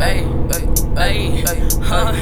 Hey, hey, huh?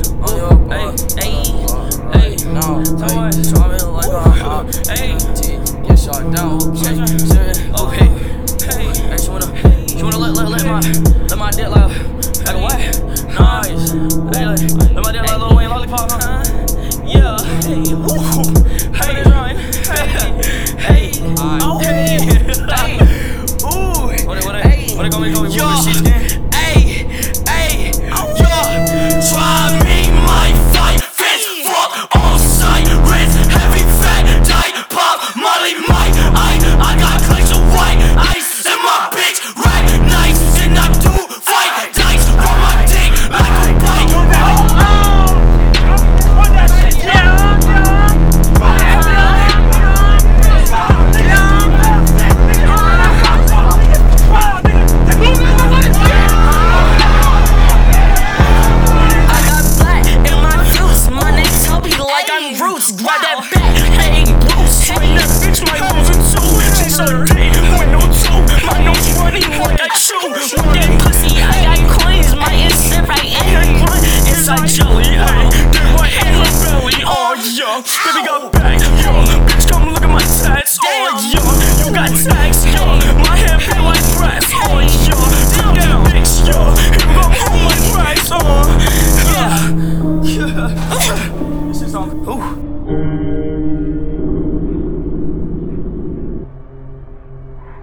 Hey, no, driving like a hop. Hey, get shot down. Okay, hey, she wanna let my dick like a what? Nice. Hey, let my dick like Lil Wayne lollipop, huh? Yeah. Hey, woo. Hey, hey, oh, hey, ooh. What it gonna be? Hey, yeah. Try me, my fight, fist, fuck, on site, rinse, heavy, fat, tight, pop, molly, mic, I got clicks of white ice in my bitch, right, nice, and I do fight, dice, roll my dick like a bike. Roots, grab that back, hey, Bruce, train that bitch, my moves in two. She's so dead, with no two, my nose running like I chew. With that pussy, I got coins, my instant right in her grunt. Inside Joey, hey, get right in her belly, oh yeah, baby got